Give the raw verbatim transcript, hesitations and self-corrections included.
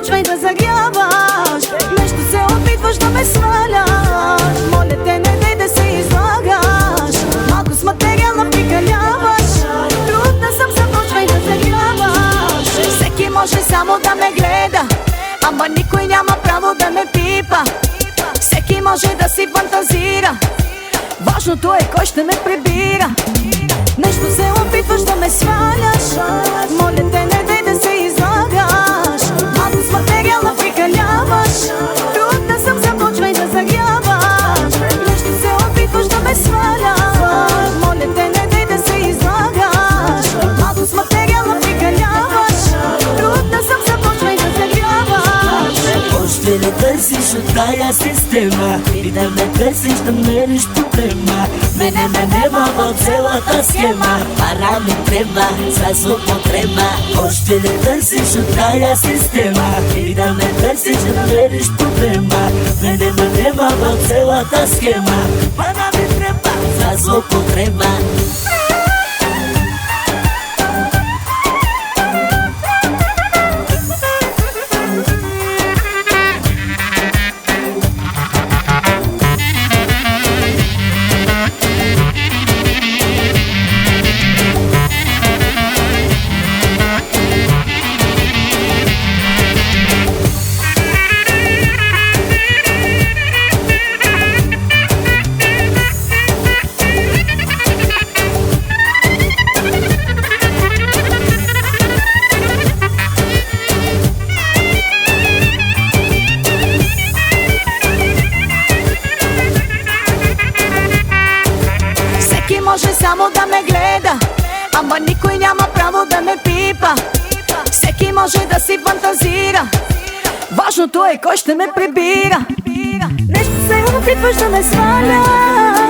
започвай да загряваш. Нещо се опитваш да ме сваляш. Моля те, не дай да се излагаш. Малко с материала прикаляваш. Трудна съм, започвай да загряваш. Всеки може само да ме гледа, ама никой няма право да ме пипа. Всеки може да си фантазира, важното е кой ще ме прибира. Нещо се опитваш да ме сваляш. Моля те, не дай да се излагаш. Малко с материала прикаляваш. Трудна съм, започвай да загряваш. Нещо се опитваш да ме сваляш. Моля те, не дай да се излагаш. Малко с материала прикаляваш. Трудна съм, започвай да загряваш. Още не търсиш от тая система и да ме търсиш да мериш проблема. Мене ме нема в цялата схема. Пара ми треба за злоупотреба. Още не търсиш от тая система и да ме търсиш да мериш проблема. Мене ме нема в цялата схема. Пара ми треба за злоупотреба. Може само да ме гледа, ама никой няма право да ме пипа. Всеки може да си фантазира, важното е кой ще ме прибира. Нещо се опитваш да ме сваля.